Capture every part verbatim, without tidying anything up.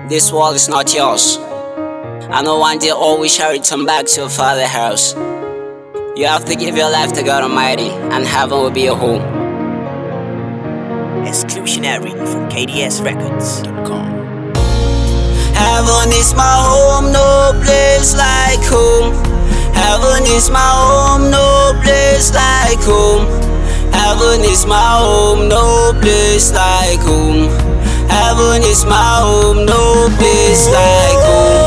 This world is not yours. I know one day all we shall return back to your father's house. You have to give your life to God Almighty, and heaven will be your home. Exclusionary from K D S Records dot com. Heaven is my home, no place like home. Heaven is my home, no place like home. Heaven is my home, no place like home. Heaven is my home, no place like home.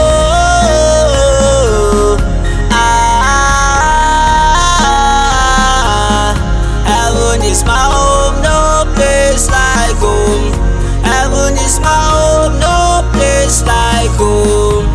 Ah, heaven is my home, no place like home. Heaven is my home, no place like home.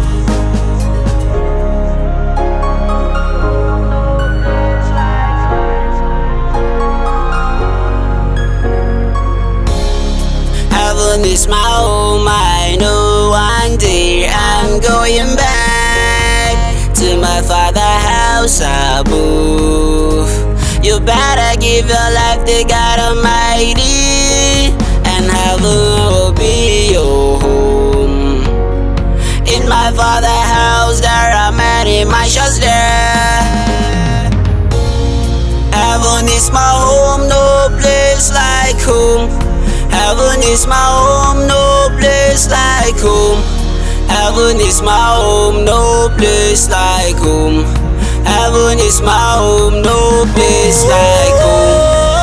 Heaven is my home, I know one day I'm going back to my father's house above. You better give your life to God Almighty, and heaven will be your home. In my father's house there are many mansions there. Heaven is my home, no place like home. Heaven is my home, no place like home. Heaven is my home, no place like home. Heaven is my home, no place like home.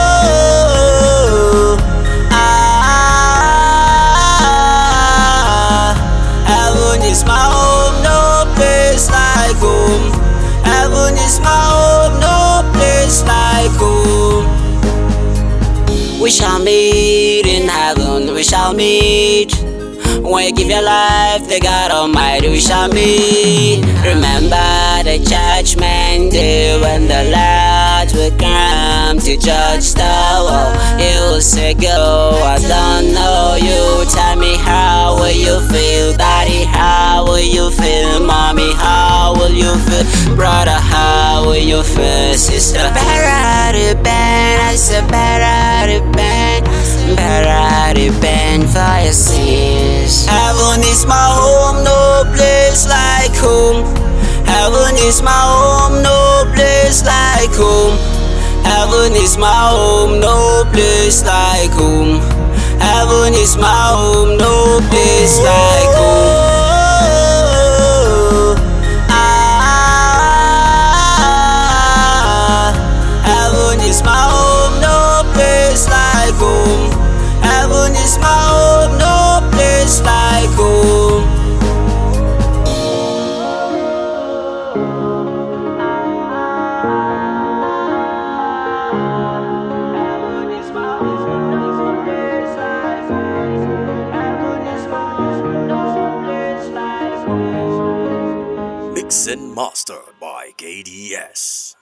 Ah, heaven is my home, no place like home. Heaven is my home, no place like home. We shall meet in heaven, we shall meet. When you give your life to God Almighty, we shall meet. Remember the judgment day when the Lord will come to judge the world. He will say, go, I don't know you. Tell me, how will you feel? Daddy, how will you feel? Mommy, how will you feel? Brother, how will you feel? Sister, better to bend, I said better to bend. Better repent for your sins. Heaven is my home, no place like home. Heaven is my home, no place like home. Heaven is my home, no place like home. Heaven is my home, no place like home. Ah, heaven is my home, no place like home. Heaven is my home, no place like home. Heaven is my home, no place like home. Heaven is my home, no place like home. Mixed and mastered by K D S.